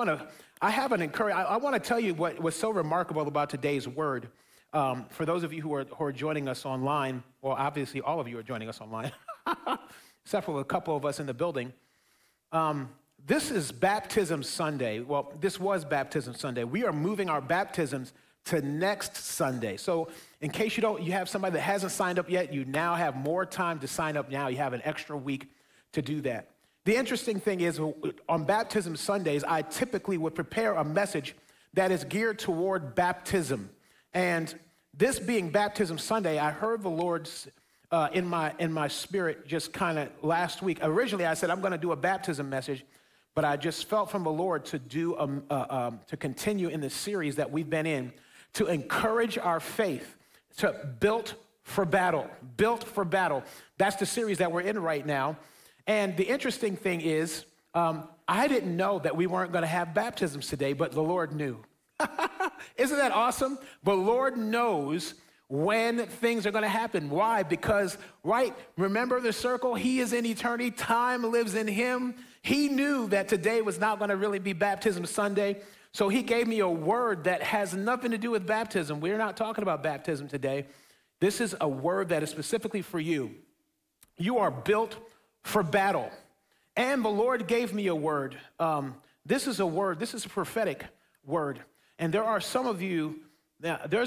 want to tell you what was so remarkable about today's word. For those of you who are joining us online, well, obviously all of you are joining us online, except for a couple of us in the building. This is Baptism Sunday. Well, this was Baptism Sunday. We are moving our baptisms to next Sunday. So in case you have somebody that hasn't signed up yet, you now have more time to sign up now. You have an extra week to do that. The interesting thing is, on Baptism Sundays, I typically would prepare a message that is geared toward baptism. And this being Baptism Sunday, I heard the Lord's in my spirit just kind of last week. Originally, I said I'm going to do a baptism message, but I just felt from the Lord to do to continue in the series that we've been in, to encourage our faith, to built for battle. Built for battle. That's the series that we're in right now. And the interesting thing is, I didn't know that we weren't going to have baptisms today, but the Lord knew. Isn't that awesome? The Lord knows when things are going to happen. Why? Because, right, remember the circle? He is in eternity. Time lives in him. He knew that today was not going to really be Baptism Sunday, so he gave me a word that has nothing to do with baptism. We're not talking about baptism today. This is a word that is specifically for you. You are built for battle. And the Lord gave me a word. This is a prophetic word. And there are some of you, there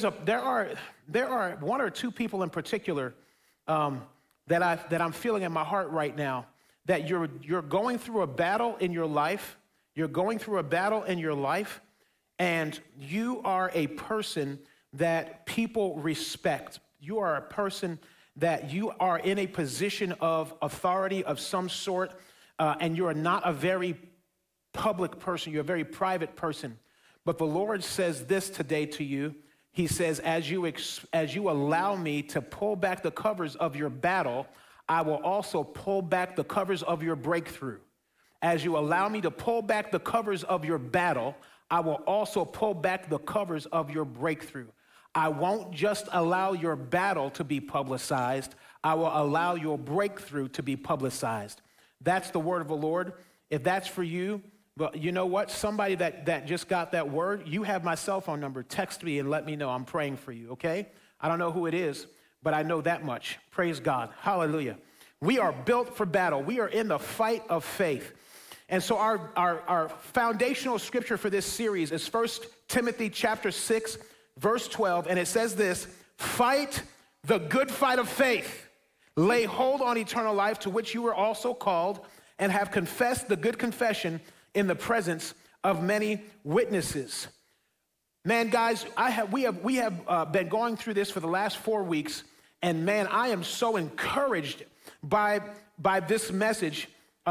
are one or two people in particular that I'm feeling in my heart right now, that you're going through a battle in your life. You're going through a battle in your life, and you are a person that people respect. You are a person that you are in a position of authority of some sort, and you're not a very public person. You're a very private person. But the Lord says this today to you. He says, as you allow me to pull back the covers of your battle, I will also pull back the covers of your breakthrough. As you allow me to pull back the covers of your battle, I will also pull back the covers of your breakthrough. I won't just allow your battle to be publicized. I will allow your breakthrough to be publicized. That's the word of the Lord. If that's for you, but you know what? Somebody that just got that word, you have my cell phone number. Text me and let me know. I'm praying for you, okay? I don't know who it is, but I know that much. Praise God. Hallelujah. We are built for battle. We are in the fight of faith. And so our foundational scripture for this series is 1 Timothy chapter 6, verse 12, and it says this: fight the good fight of faith. Lay hold on eternal life, to which you were also called, and have confessed the good confession in the presence of many witnesses. Man, guys, we have been going through this for the last 4 weeks, and man, I am so encouraged by this message.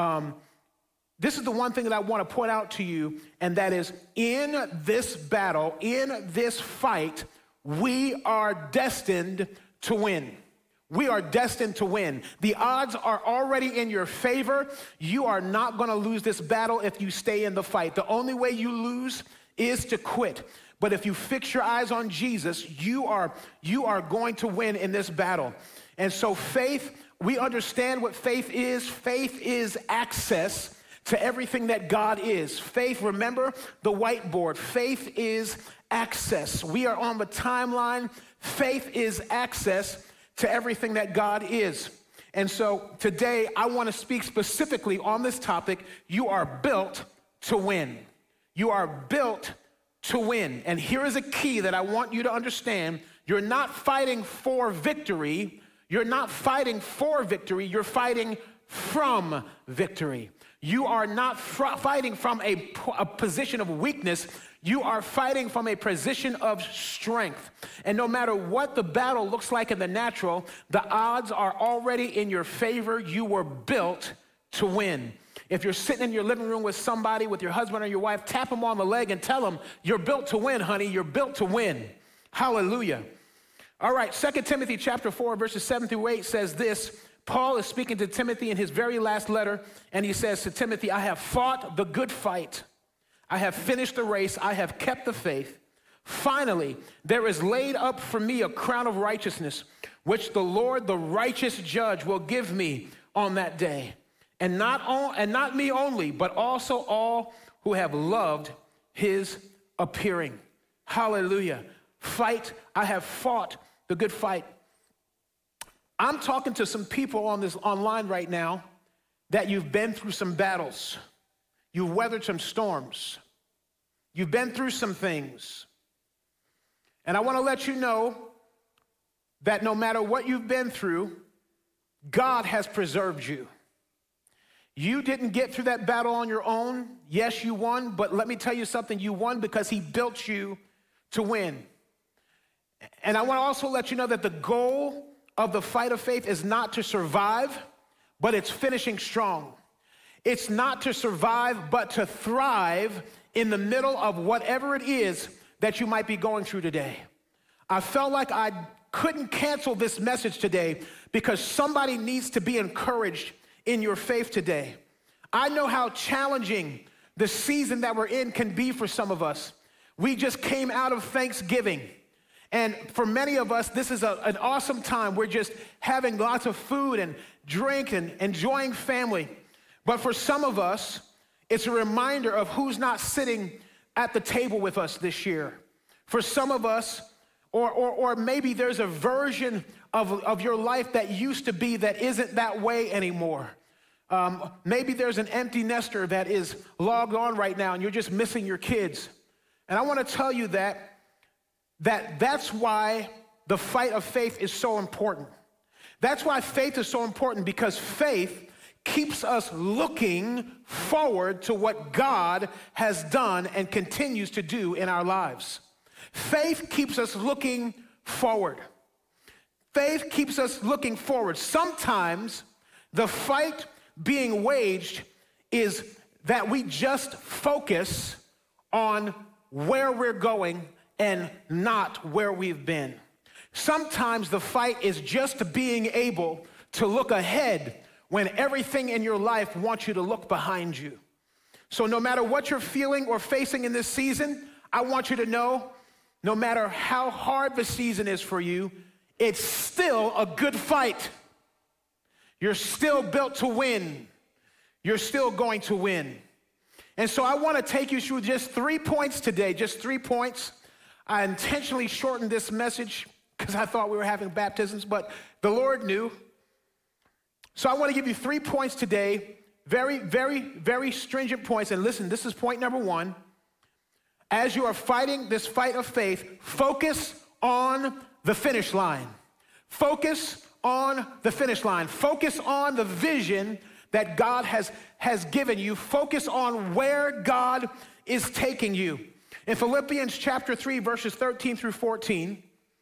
This is the one thing that I want to point out to you, and that is, in this battle, in this fight, we are destined to win. We are destined to win. The odds are already in your favor. You are not going to lose this battle if you stay in the fight. The only way you lose is to quit. But if you fix your eyes on Jesus, you are going to win in this battle. And so faith, we understand what faith is. Faith is access to everything that God is. Faith, remember the whiteboard. Faith is access. We are on the timeline. Faith is access to everything that God is. And so today I want to speak specifically on this topic. You are built to win. You are built to win. And here is a key that I want you to understand. You're not fighting for victory. You're not fighting for victory. You're fighting from victory. You are not fighting from a position of weakness. You are fighting from a position of strength. And no matter what the battle looks like in the natural, the odds are already in your favor. You were built to win. If you're sitting in your living room with somebody, with your husband or your wife, tap them on the leg and tell them, you're built to win, honey. You're built to win. Hallelujah. All right, 2 Timothy chapter 4, verses 7 through 8 says this. Paul is speaking to Timothy in his very last letter, and he says to Timothy, I have fought the good fight. I have finished the race. I have kept the faith. Finally, there is laid up for me a crown of righteousness, which the Lord, the righteous judge, will give me on that day. And not me only, but also all who have loved his appearing. Hallelujah. Fight, I have fought the good fight. I'm talking to some people on this online right now that you've been through some battles. You've weathered some storms. You've been through some things. And I want to let you know that no matter what you've been through, God has preserved you. You didn't get through that battle on your own. Yes, you won, but let me tell you something. You won because he built you to win. And I want to also let you know that the goal of the fight of faith is not to survive, but it's finishing strong. It's not to survive, but to thrive in the middle of whatever it is that you might be going through today. I felt like I couldn't cancel this message today because somebody needs to be encouraged in your faith today. I know how challenging the season that we're in can be for some of us. We just came out of Thanksgiving. And for many of us, this is an awesome time. We're just having lots of food and drink and enjoying family. But for some of us, it's a reminder of who's not sitting at the table with us this year. For some of us, or maybe there's a version of your life that used to be that isn't that way anymore. Maybe there's an empty nester that is logged on right now and you're just missing your kids. And I want to tell you that's why the fight of faith is so important. That's why faith is so important, because faith keeps us looking forward to what God has done and continues to do in our lives. Faith keeps us looking forward. Faith keeps us looking forward. Sometimes the fight being waged is that we just focus on where we're going and not where we've been. Sometimes the fight is just being able to look ahead when everything in your life wants you to look behind you. So no matter what you're feeling or facing in this season, I want you to know, no matter how hard the season is for you, it's still a good fight. You're still built to win. You're still going to win. And so I want to take you through just 3 points today, just 3 points. I intentionally shortened this message because I thought we were having baptisms, but the Lord knew. So I want to give you 3 points today, very, very, very stringent points. And listen, this is point number 1. As you are fighting this fight of faith, focus on the finish line. Focus on the finish line. Focus on the vision that God has given you. Focus on where God is taking you. In Philippians chapter 3, verses 13 through 14,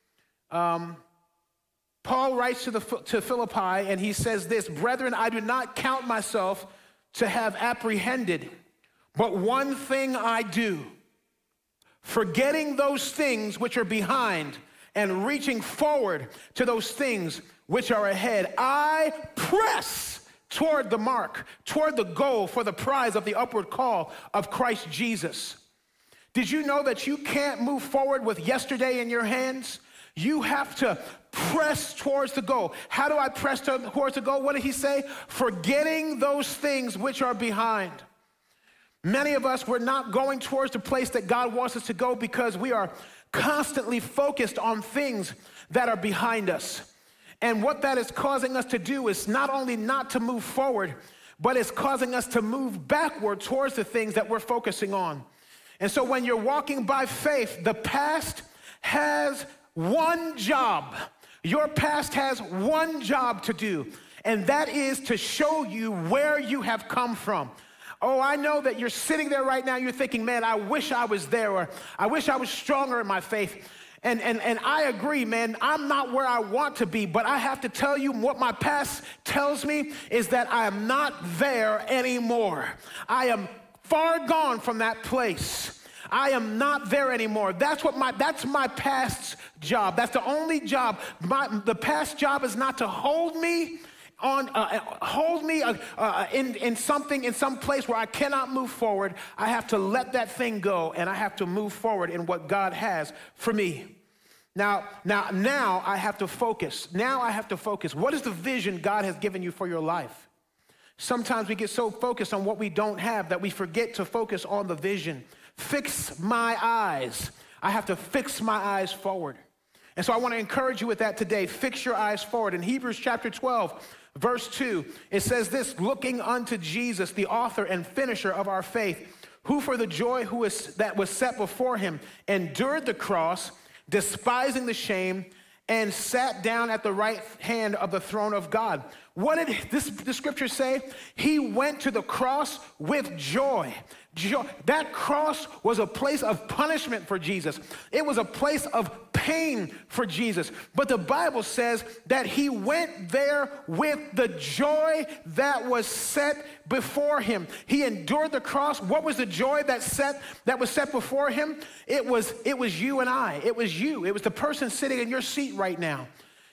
Paul writes to Philippi, and he says this: "Brethren, I do not count myself to have apprehended, but one thing I do, forgetting those things which are behind and reaching forward to those things which are ahead, I press toward the mark, toward the goal for the prize of the upward call of Christ Jesus." Did you know that you can't move forward with yesterday in your hands? You have to press towards the goal. How do I press towards the goal? What did he say? Forgetting those things which are behind. Many of us, we're not going towards the place that God wants us to go because we are constantly focused on things that are behind us. And what that is causing us to do is not only not to move forward, but it's causing us to move backward towards the things that we're focusing on. And so when you're walking by faith, the past has one job. Your past has one job to do, and that is to show you where you have come from. Oh, I know that you're sitting there right now, you're thinking, man, I wish I was there, or I wish I was stronger in my faith. And I agree, man, I'm not where I want to be, but I have to tell you what my past tells me is that I am not there anymore. I am far gone from that place. I am not there anymore. That's my past's job. That's the only job. The past job is not to hold me in some place where I cannot move forward. I have to let that thing go, and I have to move forward in what God has for me. Now I have to focus. Now I have to focus. What is the vision God has given you for your life? Sometimes we get so focused on what we don't have that we forget to focus on the vision. Fix my eyes. I have to fix my eyes forward. And so I want to encourage you with that today. Fix your eyes forward. In Hebrews chapter 12, verse 2, it says this, looking unto Jesus, the author and finisher of our faith, who for the joy that was set before him endured the cross, despising the shame, and sat down at the right hand of the throne of God. What did the scripture say? He went to the cross with joy. That cross was a place of punishment for Jesus. It was a place of pain for Jesus. But the Bible says that he went there with the joy that was set before him. He endured the cross. What was the joy that was set before him? It was you and I. It was you. It was the person sitting in your seat right now.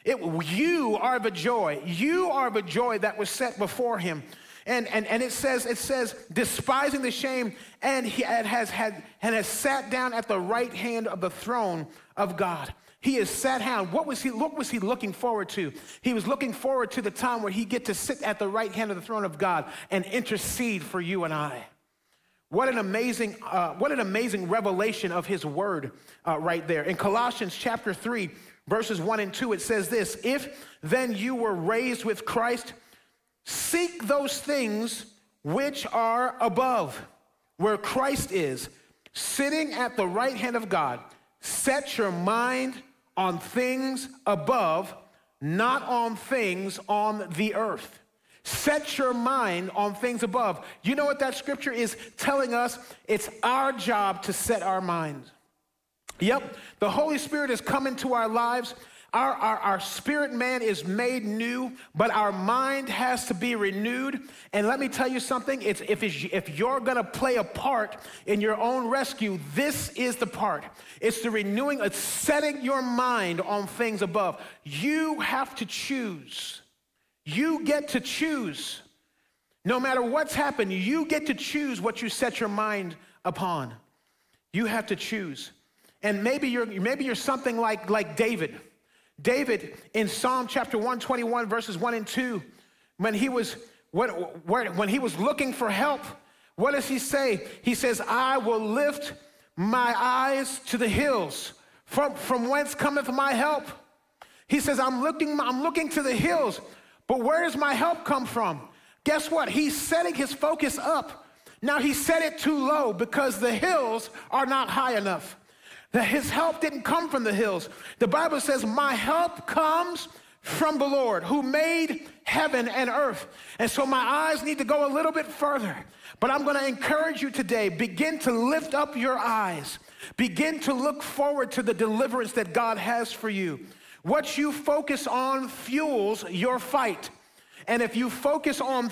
You are the joy. You are the joy that was set before him. And it says, despising the shame, and he has sat down at the right hand of the throne of God. He is sat down. What was he looking forward to? He was looking forward to the time where he get to sit at the right hand of the throne of God and intercede for you and I. What an amazing revelation of his word right there. In Colossians chapter 3, verses 1 and 2, it says this, if then you were raised with Christ, seek those things which are above, where Christ is, sitting at the right hand of God. Set your mind on things above, not on things on the earth. Set your mind on things above. You know what that scripture is telling us? It's our job to set our minds. Yep, the Holy Spirit has come into our lives. Our spirit man is made new, but our mind has to be renewed. And let me tell you something, if you're gonna play a part in your own rescue, this is the part. It's the renewing, it's setting your mind on things above. You have to choose. You get to choose. No matter what's happened, you get to choose what you set your mind upon. You have to choose. And maybe you're something like David. David, in Psalm chapter 121, verses 1 and 2, when he was looking for help, what does he say? He says, I will lift my eyes to the hills. From whence cometh my help? He says, I'm looking to the hills, but where does my help come from? Guess what? He's setting his focus up. Now he set it too low because the hills are not high enough. That his help didn't come from the hills. The Bible says, my help comes from the Lord who made heaven and earth. And so my eyes need to go a little bit further. But I'm going to encourage you today, begin to lift up your eyes. Begin to look forward to the deliverance that God has for you. What you focus on fuels your fight. And if you focus on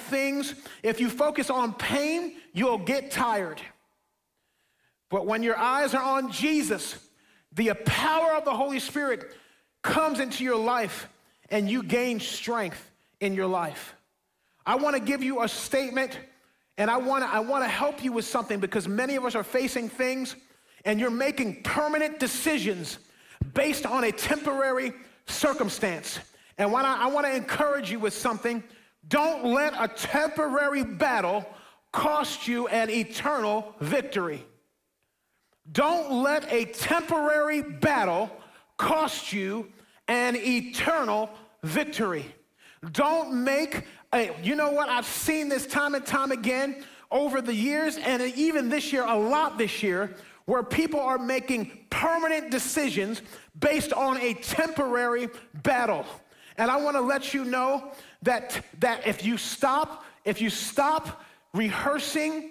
pain, you'll get tired. But when your eyes are on Jesus, the power of the Holy Spirit comes into your life and you gain strength in your life. I want to give you a statement, and I want to help you with something, because many of us are facing things and you're making permanent decisions based on a temporary circumstance. And I want to encourage you with something. Don't let a temporary battle cost you an eternal victory. Don't let a temporary battle cost you an eternal victory. Don't make you know what? I've seen this time and time again over the years, and even this year, a lot this year, where people are making permanent decisions based on a temporary battle. And I want to let you know that if you stop rehearsing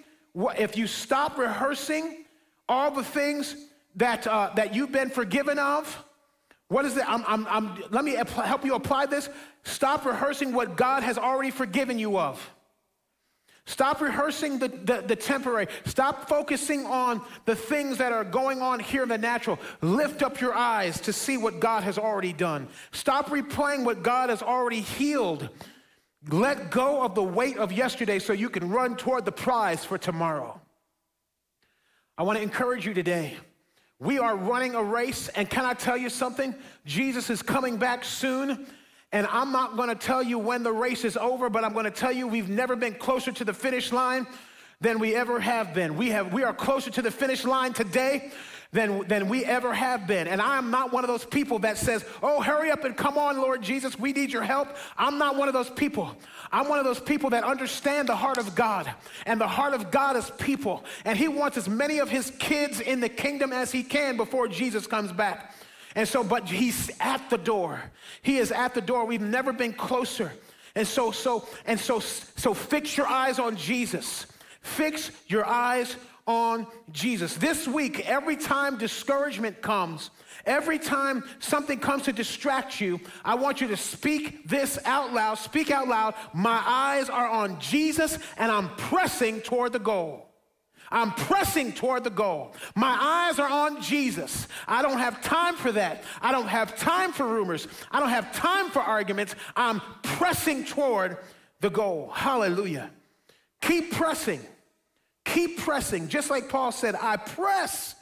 all the things that you've been forgiven of, what is it? Let me help you apply this. Stop rehearsing what God has already forgiven you of. Stop rehearsing the temporary. Stop focusing on the things that are going on here in the natural. Lift up your eyes to see what God has already done. Stop replaying what God has already healed. Let go of the weight of yesterday so you can run toward the prize for tomorrow. I want to encourage you today. We are running a race, and can I tell you something? Jesus is coming back soon, And I'm not going to tell you when the race is over, but I'm going to tell you we've never been closer to the finish line than we ever have been. We are closer to the finish line today than we ever have been. And I'm not one of those people that says, oh, hurry up and come on, Lord Jesus, we need your help. I'm not one of those people. I'm one of those people that understand the heart of God. And the heart of God is people. And he wants as many of his kids in the kingdom as he can before Jesus comes back. And so, but he's at the door. He is at the door. We've never been closer. And so fix your eyes on Jesus. Fix your eyes on Jesus. This week, every time discouragement comes, every time something comes to distract you, I want you to speak this out loud. Speak out loud. My eyes are on Jesus, and I'm pressing toward the goal. I'm pressing toward the goal. My eyes are on Jesus. I don't have time for that. I don't have time for rumors. I don't have time for arguments. I'm pressing toward the goal. Hallelujah. Keep pressing. Keep pressing. Just like Paul said, I press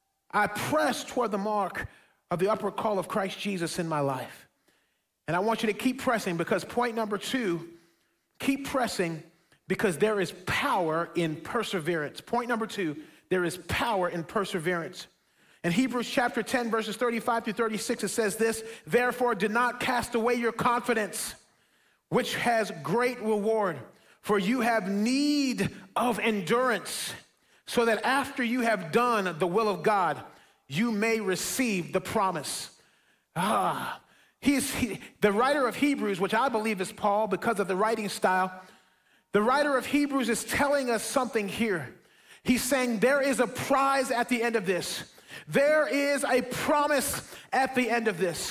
toward the mark of the upward call of Christ Jesus in my life. And I want you to keep pressing because point number 2, keep pressing because there is power in perseverance. Point number 2, there is power in perseverance. In Hebrews chapter 10, verses 35 through 36, it says this, therefore do not cast away your confidence, which has great reward. For you have need of endurance, so that after you have done the will of God, you may receive the promise. The writer of Hebrews, which I believe is Paul because of the writing style, the writer of Hebrews is telling us something here. He's saying there is a prize at the end of this. There is a promise at the end of this.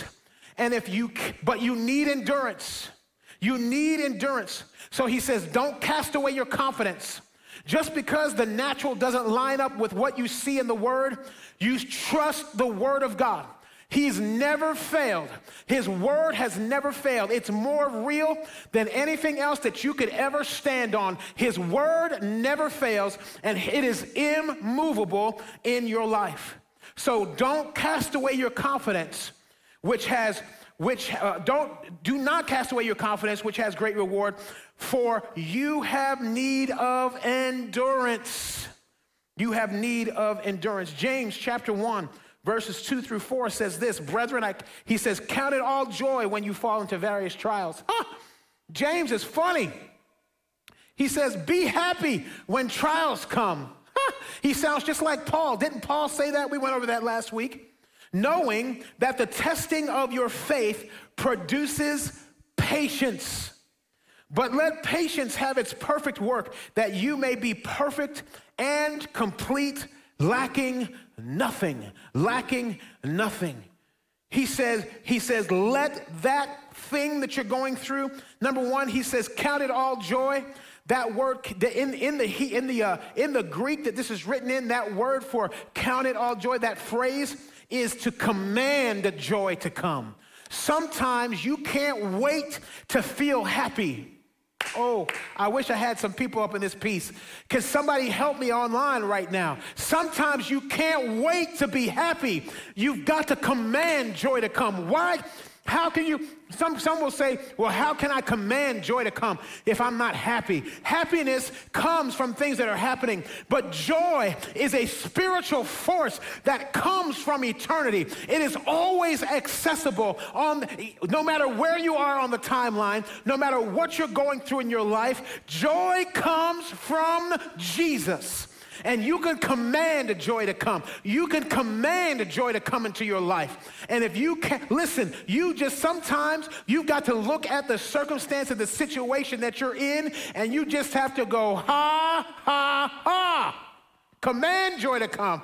But you need endurance. You need endurance. So he says, don't cast away your confidence. Just because the natural doesn't line up with what you see in the Word, you trust the Word of God. He's never failed. His Word has never failed. It's more real than anything else that you could ever stand on. His Word never fails, and it is immovable in your life. So don't cast away your confidence, do not cast away your confidence, which has great reward, for you have need of endurance. You have need of endurance. James chapter 1, verses 2 through 4 says this, brethren, he says, count it all joy when you fall into various trials. James is funny. He says, be happy when trials come. He sounds just like Paul. Didn't Paul say that? We went over that last week. Knowing that the testing of your faith produces patience. But let patience have its perfect work, that you may be perfect and complete, lacking nothing. Lacking nothing. He says, let that thing that you're going through, number one, he says, count it all joy. That word in the Greek that this is written in, that word for count it all joy, that phrase is to command joy to come. Sometimes you can't wait to feel happy. Oh, I wish I had some people up in this piece. Can somebody help me online right now? Sometimes you can't wait to be happy. You've got to command joy to come. Why? How can you, some will say, well, how can I command joy to come if I'm not happy? Happiness comes from things that are happening, but joy is a spiritual force that comes from eternity. It is always accessible no matter where you are on the timeline, no matter what you're going through in your life, joy comes from Jesus. And you can command joy to come. You can command joy to come into your life. And if you can't, listen, sometimes you've got to look at the circumstance of the situation that you're in, and you just have to go, ha, ha, ha. Command joy to come.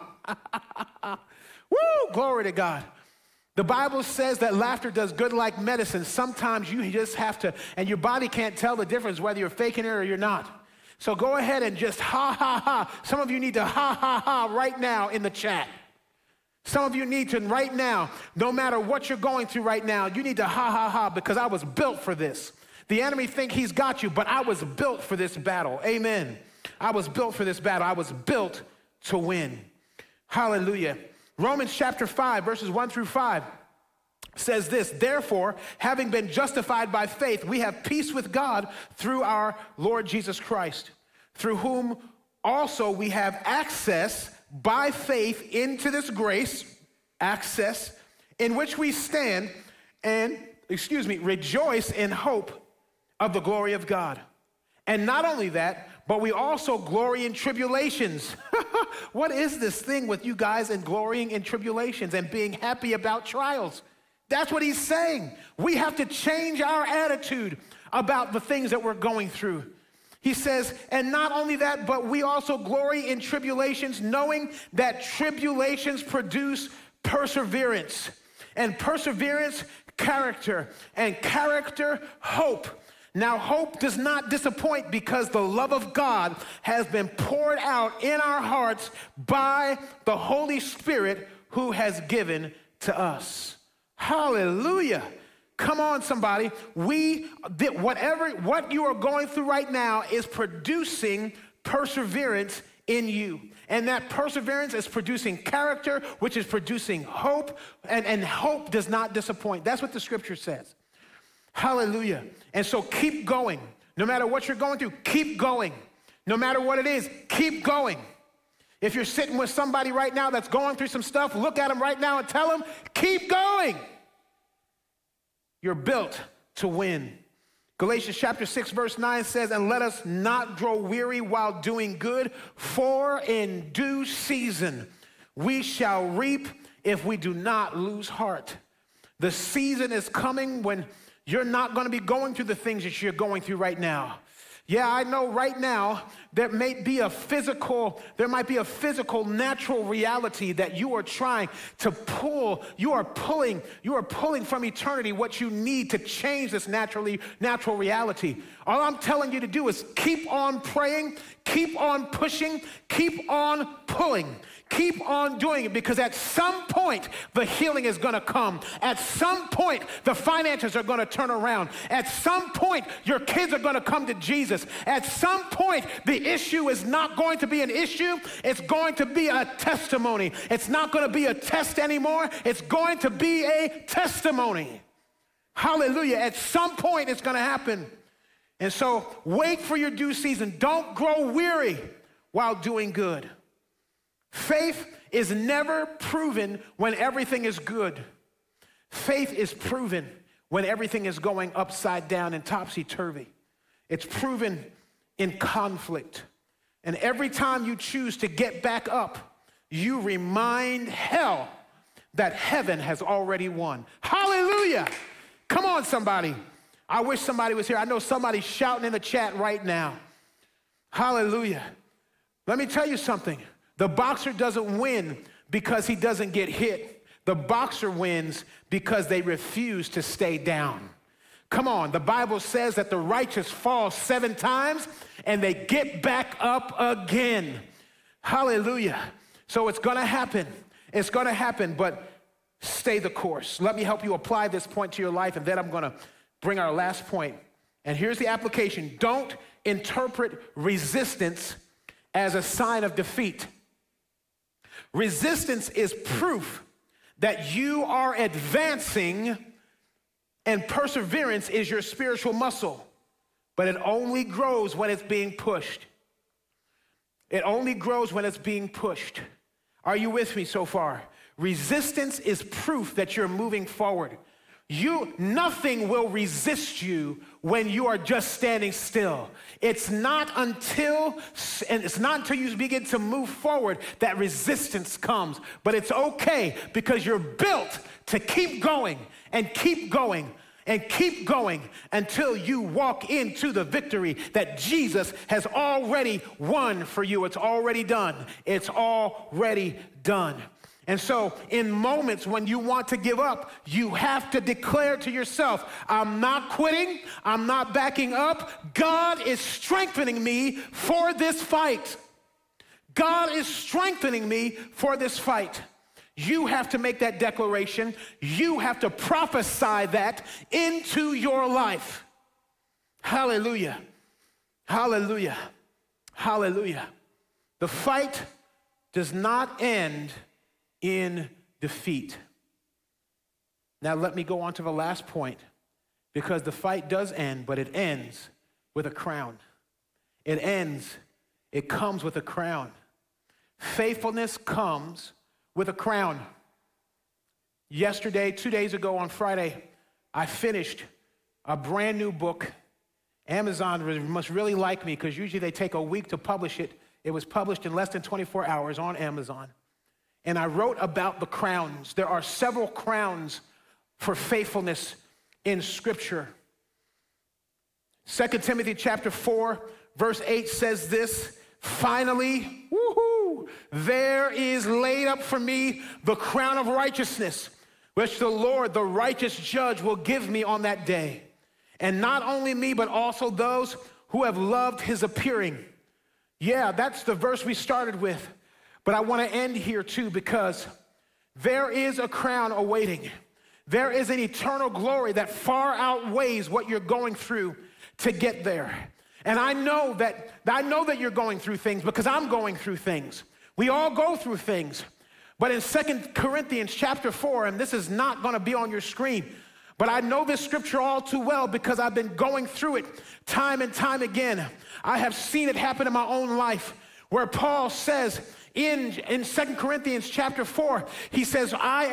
Woo, glory to God. The Bible says that laughter does good like medicine. Sometimes you just have to, and your body can't tell the difference whether you're faking it or you're not. So go ahead and just ha, ha, ha. Some of you need to ha, ha, ha right now in the chat. Some of you need to right now, no matter what you're going through right now, you need to ha, ha, ha, because I was built for this. The enemy think he's got you, but I was built for this battle. Amen. I was built for this battle. I was built to win. Hallelujah. Romans chapter 5, verses 1 through 5. says this, therefore, having been justified by faith, we have peace with God through our Lord Jesus Christ, through whom also we have access by faith into this grace, access, in which we stand and, rejoice in hope of the glory of God. And not only that, but we also glory in tribulations. What is this thing with you guys and glorying in tribulations and being happy about trials? That's what he's saying. We have to change our attitude about the things that we're going through. He says, and not only that, but we also glory in tribulations, knowing that tribulations produce perseverance, and perseverance, character, and character, hope. Now, hope does not disappoint because the love of God has been poured out in our hearts by the Holy Spirit who has given to us. Hallelujah. Come on, somebody. What you are going through right now is producing perseverance in you. And that perseverance is producing character, which is producing hope. And hope does not disappoint. That's what the scripture says. Hallelujah. And so keep going. No matter what you're going through, keep going. No matter what it is, keep going. If you're sitting with somebody right now that's going through some stuff, look at them right now and tell them, keep going. You're built to win. Galatians chapter 6, verse 9 says, and let us not grow weary while doing good, for in due season we shall reap if we do not lose heart. The season is coming when you're not going to be going through the things that you're going through right now. Yeah, I know right now there might be a physical natural reality that you are trying to pull. You are pulling from eternity what you need to change this natural reality. All I'm telling you to do is keep on praying, keep on pushing, keep on pulling. Keep on doing it, because at some point the healing is going to come. At some point the finances are going to turn around. At some point your kids are going to come to Jesus. At some point the issue is not going to be an issue. It's going to be a testimony. It's not going to be a test anymore. It's going to be a testimony. Hallelujah. At some point it's going to happen. And so wait for your due season. Don't grow weary while doing good. Faith is never proven when everything is good. Faith is proven when everything is going upside down and topsy-turvy. It's proven in conflict. And every time you choose to get back up, you remind hell that heaven has already won. Hallelujah. Come on, somebody. I wish somebody was here. I know somebody's shouting in the chat right now. Hallelujah. Let me tell you something. The boxer doesn't win because he doesn't get hit. The boxer wins because they refuse to stay down. Come on, the Bible says that the righteous fall 7 times and they get back up again. Hallelujah. So it's going to happen. It's going to happen, but stay the course. Let me help you apply this point to your life, and then I'm going to bring our last point. And here's the application. Don't interpret resistance as a sign of defeat. Resistance is proof that you are advancing, and perseverance is your spiritual muscle. But it only grows when it's being pushed. It only grows when it's being pushed. Are you with me so far? Resistance is proof that you're moving forward. Nothing will resist you when you are just standing still. It's not until you begin to move forward that resistance comes. But it's okay, because you're built to keep going and keep going and keep going until you walk into the victory that Jesus has already won for you. It's already done. It's already done. And so in moments when you want to give up, you have to declare to yourself, I'm not quitting, I'm not backing up. God is strengthening me for this fight. God is strengthening me for this fight. You have to make that declaration. You have to prophesy that into your life. Hallelujah. Hallelujah. Hallelujah. The fight does not end in defeat. Now let me go on to the last point, because the fight does end, but it ends with a crown. It comes with a crown. Faithfulness comes with a crown. Yesterday, 2 days ago on Friday, I finished a brand new book. Amazon must really like me, because usually they take a week to publish it. It was published in less than 24 hours on Amazon. And I wrote about the crowns. There are several crowns for faithfulness in Scripture. 2 Timothy chapter 4, verse 8 says this, finally, there is laid up for me the crown of righteousness, which the Lord, the righteous judge, will give me on that day. And not only me, but also those who have loved his appearing. Yeah, that's the verse we started with. But I want to end here too, because there is a crown awaiting. There is an eternal glory that far outweighs what you're going through to get there. And I know that you're going through things, because I'm going through things. We all go through things. But in 2 Corinthians chapter 4, and this is not going to be on your screen, but I know this scripture all too well, because I've been going through it time and time again. I have seen it happen in my own life, where Paul says in 2 Corinthians chapter 4, he says, I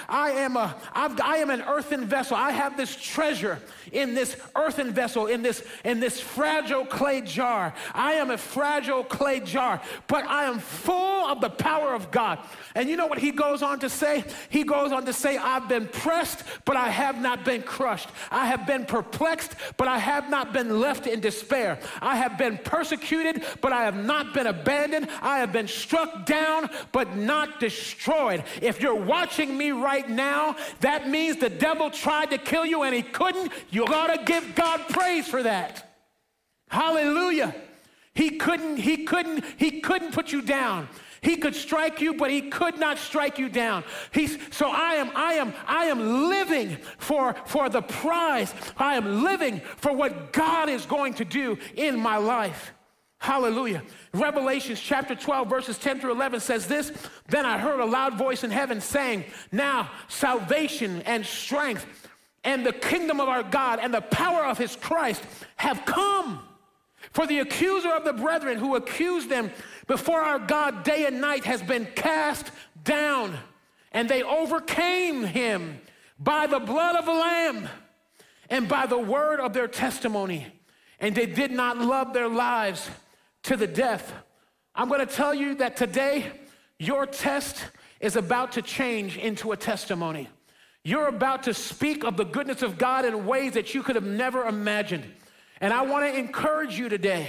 am an earthen vessel. I have this treasure in this earthen vessel, in this fragile clay jar. I am a fragile clay jar, but I am full of the power of God. And you know what he goes on to say? He goes on to say, I've been pressed, but I have not been crushed. I have been perplexed, but I have not been left in despair. I have been persecuted, but I have not been abandoned. I have been struck down, but not destroyed. If you're watching me right now, that means the devil tried to kill you and he couldn't. You ought to give God praise for that. Hallelujah. He couldn't put you down. He could strike you, but he could not strike you down. So I am living for the prize. I am living for what God is going to do in my life. Hallelujah. Revelation chapter 12, verses 10 through 11 says this, then I heard a loud voice in heaven saying, now salvation and strength and the kingdom of our God and the power of his Christ have come. For the accuser of the brethren who accused them before our God day and night has been cast down, and they overcame him by the blood of the Lamb and by the word of their testimony, and they did not love their lives to the death. I'm going to tell you that today your test is about to change into a testimony. You're about to speak of the goodness of God in ways that you could have never imagined. And I want to encourage you today.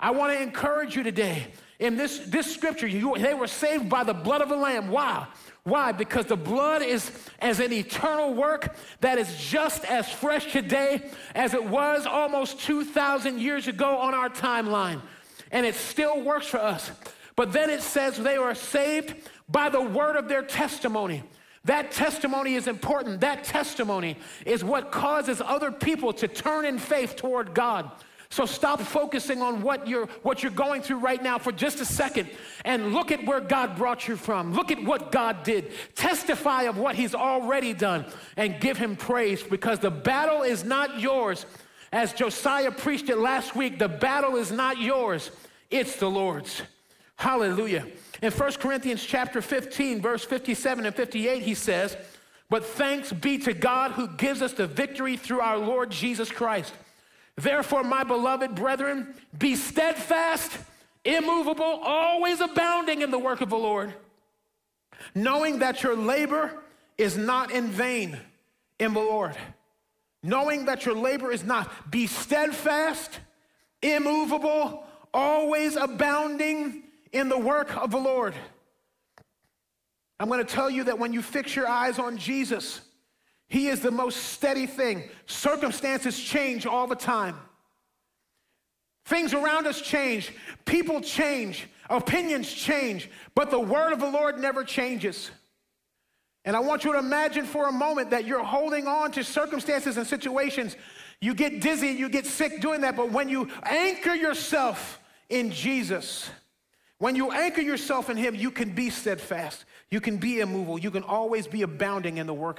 In this scripture, they were saved by the blood of the Lamb. Wow. Why? Because the blood is as an eternal work that is just as fresh today as it was almost 2,000 years ago on our timeline. And it still works for us. But then it says they were saved by the word of their testimony. That testimony is important. That testimony is what causes other people to turn in faith toward God. So stop focusing on what you're going through right now for just a second and look at where God brought you from. Look at what God did. Testify of what he's already done and give him praise, because the battle is not yours. As Josiah preached it last week, the battle is not yours. It's the Lord's. Hallelujah. In 1 Corinthians chapter 15, verse 57 and 58, he says, but thanks be to God who gives us the victory through our Lord Jesus Christ. Therefore, my beloved brethren, be steadfast, immovable, always abounding in the work of the Lord, knowing that your labor is not in vain in the Lord. Knowing that your labor is not. Be steadfast, immovable, always abounding in the work of the Lord. I'm going to tell you that when you fix your eyes on Jesus, he is the most steady thing. Circumstances change all the time. Things around us change. People change. Opinions change. But the word of the Lord never changes. And I want you to imagine for a moment that you're holding on to circumstances and situations. You get dizzy, you get sick doing that. But when you anchor yourself in Jesus, when you anchor yourself in him, you can be steadfast. You can be immovable. You can always be abounding in the work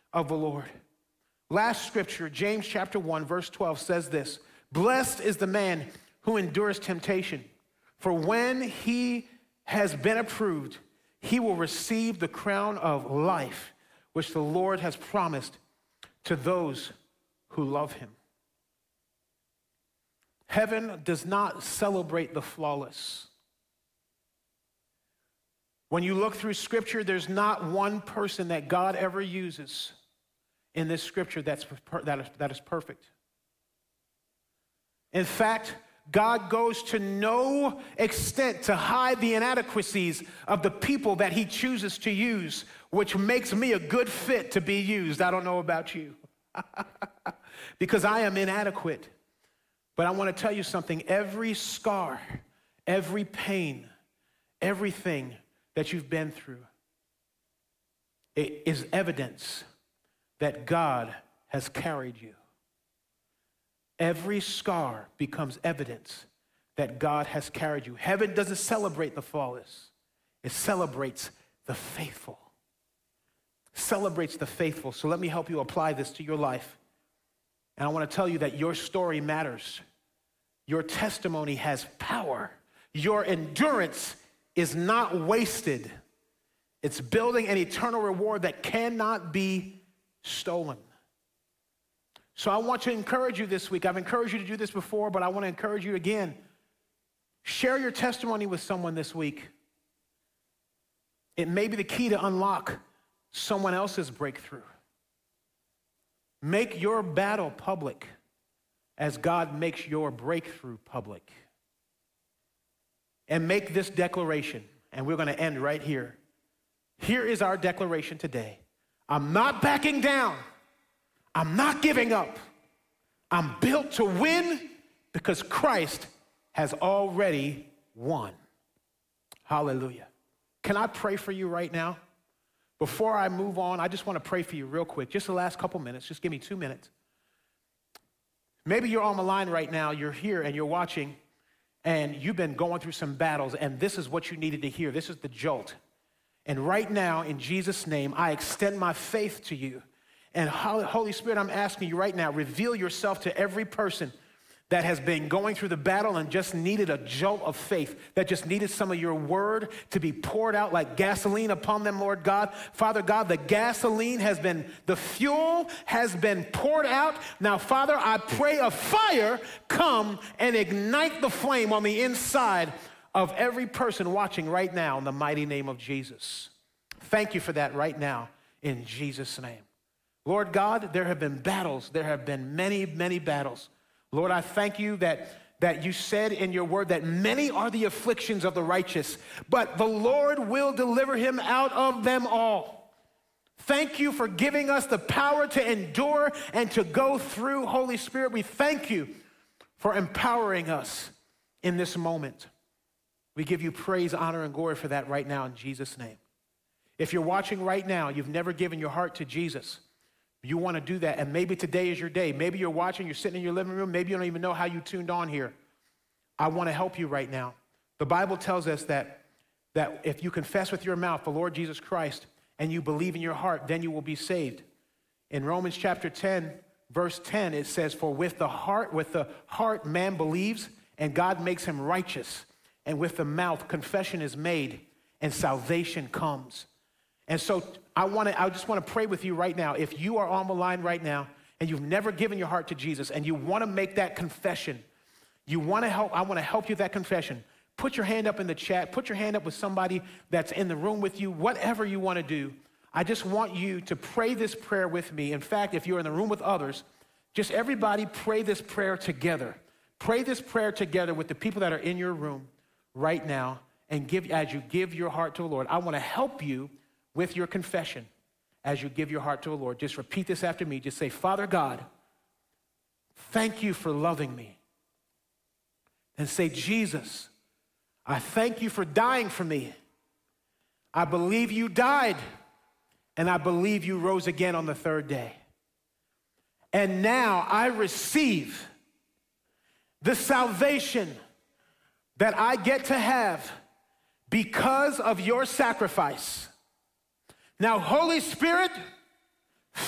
of the Lord. Last scripture, James chapter 1, verse 12 says this: "Blessed is the man who endures temptation, for when he has been approved, he will receive the crown of life, which the Lord has promised to those who love him." Heaven does not celebrate the flawless. When you look through scripture, there's not one person that God ever uses in this scripture that is perfect. In fact, God goes to no extent to hide the inadequacies of the people that he chooses to use, which makes me a good fit to be used. I don't know about you, because I am inadequate. But I want to tell you something. Every scar, every pain, everything that you've been through, it is evidence that God has carried you. Every scar becomes evidence that God has carried you. Heaven doesn't celebrate the flawless. It celebrates the faithful. Celebrates the faithful. So let me help you apply this to your life. And I want to tell you that your story matters. Your testimony has power. Your endurance is not wasted. It's building an eternal reward that cannot be stolen. So I want to encourage you this week. I've encouraged you to do this before, but I want to encourage you again. Share your testimony with someone this week. It may be the key to unlock someone else's breakthrough. Make your battle public as God makes your breakthrough public. And make this declaration, and we're going to end right here. Here is our declaration today. I'm not backing down. I'm not giving up. I'm built to win because Christ has already won. Hallelujah. Can I pray for you right now? Before I move on, I just want to pray for you real quick. Just the last couple minutes. Just give me 2 minutes. Maybe you're on the line right now. You're here and you're watching, and you've been going through some battles, and this is what you needed to hear. This is the jolt. And right now, in Jesus' name, I extend my faith to you. And Holy Spirit, I'm asking you right now, reveal yourself to every person that has been going through the battle and just needed a jolt of faith, that just needed some of your word to be poured out like gasoline upon them, Lord God. Father God, the gasoline the fuel has been poured out. Now, Father, I pray a fire come and ignite the flame on the inside of every person watching right now in the mighty name of Jesus. Thank you for that right now in Jesus' name. Lord God, there have been battles. There have been many, many battles. Lord, I thank you that you said in your word that many are the afflictions of the righteous, but the Lord will deliver him out of them all. Thank you for giving us the power to endure and to go through. Holy Spirit, we thank you for empowering us in this moment. We give you praise, honor, and glory for that right now in Jesus' name. If you're watching right now, you've never given your heart to Jesus, you want to do that, and maybe today is your day. Maybe you're watching, you're sitting in your living room, maybe you don't even know how you tuned on here. I want to help you right now. The Bible tells us that if you confess with your mouth the Lord Jesus Christ and you believe in your heart, then you will be saved. In Romans chapter 10, verse 10, it says, "For with the heart man believes, and God makes him righteous, and with the mouth confession is made, and salvation comes." And so I just want to pray with you right now. If you are on the line right now and you've never given your heart to Jesus and you want to make that confession, I want to help you with that confession. Put your hand up in the chat. Put your hand up with somebody that's in the room with you, whatever you want to do. I just want you to pray this prayer with me. In fact, if you're in the room with others, just everybody pray this prayer together. Pray this prayer together with the people that are in your room right now, and as you give your heart to the Lord. I want to help you with your confession as you give your heart to the Lord. Just repeat this after me. Just say, "Father God, thank you for loving me." And say, "Jesus, I thank you for dying for me. I believe you died, and I believe you rose again on the third day. And now I receive the salvation that I get to have because of your sacrifice. Now, Holy Spirit,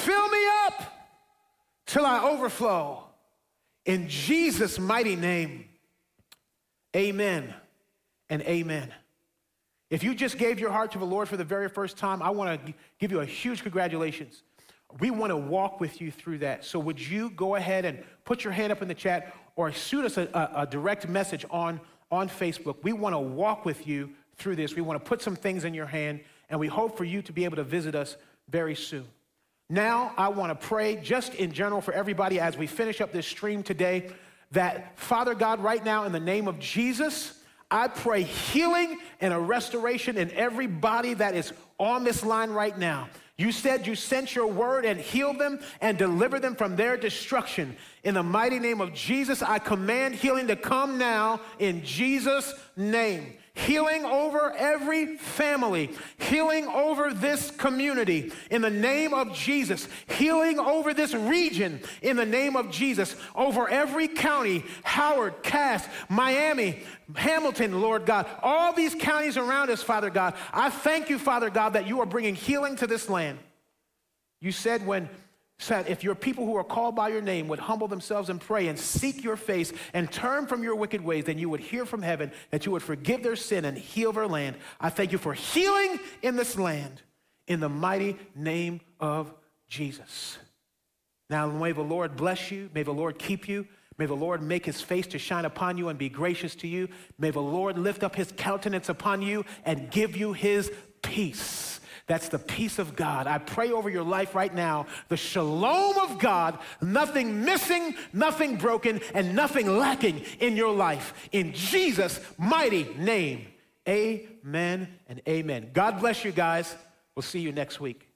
fill me up till I overflow. In Jesus' mighty name, amen and amen. If you just gave your heart to the Lord for the very first time, I want to give you a huge congratulations. We want to walk with you through that. So would you go ahead and put your hand up in the chat or shoot us a direct message on Facebook. We want to walk with you through this. We want to put some things in your hand, and we hope for you to be able to visit us very soon. Now, I want to pray just in general for everybody as we finish up this stream today that, Father God, right now in the name of Jesus, I pray healing and a restoration in every body that is on this line right now. You said you sent your word and healed them and delivered them from their destruction. In the mighty name of Jesus, I command healing to come now in Jesus' name. Healing over every family, healing over this community in the name of Jesus, healing over this region in the name of Jesus, over every county, Howard, Cass, Miami, Hamilton, Lord God, all these counties around us, Father God. I thank you, Father God, that you are bringing healing to this land. You said if your people who are called by your name would humble themselves and pray and seek your face and turn from your wicked ways, then you would hear from heaven, that you would forgive their sin and heal their land. I thank you for healing in this land in the mighty name of Jesus. Now, may the Lord bless you. May the Lord keep you. May the Lord make his face to shine upon you and be gracious to you. May the Lord lift up his countenance upon you and give you his peace. That's the peace of God. I pray over your life right now, the shalom of God, nothing missing, nothing broken, and nothing lacking in your life. In Jesus' mighty name, amen and amen. God bless you guys. We'll see you next week.